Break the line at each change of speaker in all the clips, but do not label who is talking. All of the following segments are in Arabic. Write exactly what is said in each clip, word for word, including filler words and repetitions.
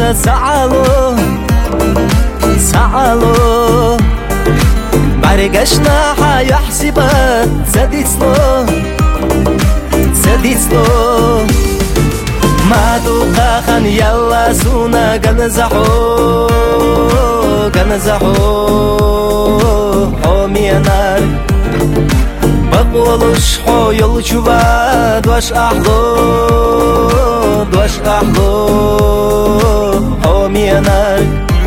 سعالو سعالو برگشنا حيحسبت زديتلو زديتلو ما دوقا خان يلا سونا جنزحو جنزحو حومي نار بقولش حو يلجوا دوش أحلو دوش أحلو حومي نار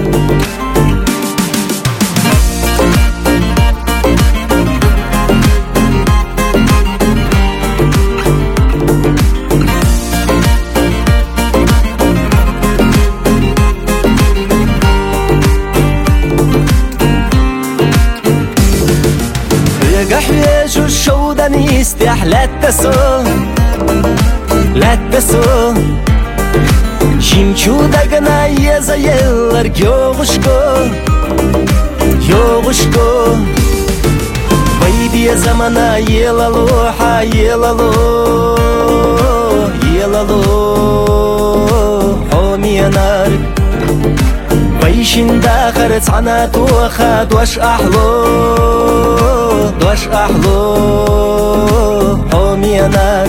قحيش الشودن يستح لا تسو لا تسو شيمشو دقنا يزيلر يوغشكو يوغشكو بيبي زمانا يلالو حا يلالو يلالو حومي نار بيشن داخر تعنا توخا دوش أحلو دوش أحلو حومي نار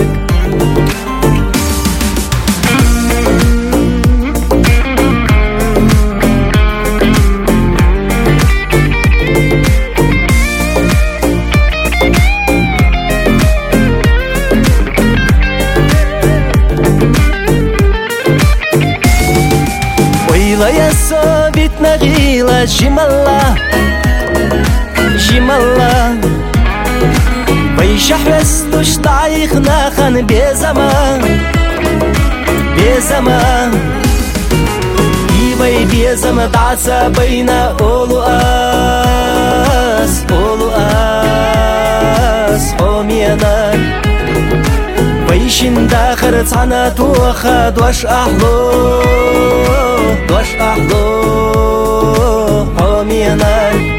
ويلا يا صابت نغيلة جمالة جمالة ويشح رستوش طايخنا خان بيزمان بيزمان يبي بيزم دعسا بين أولو آس أولو آس حومي نار ويشن داخر تعنا توخا دوش أحلو دوش أحلو حومي نار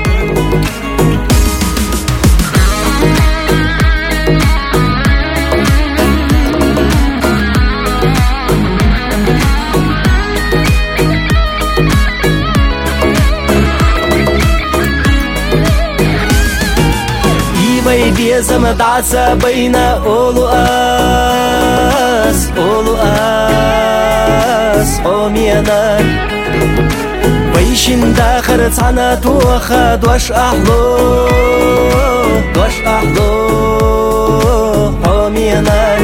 بيزم دعسا بين أولو آس أولو آس حومي نار ويشن داخر تعنا توخا دوش أحلو دوش أحلو حومي نار